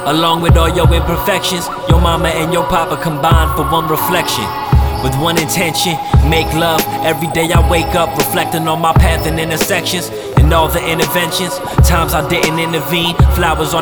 Along with all your imperfections, your mama and your papa combined for one reflection. With one intention, make love. Every day I wake up reflecting on my path and intersections and all the interventions. Times I didn't intervene, flowers on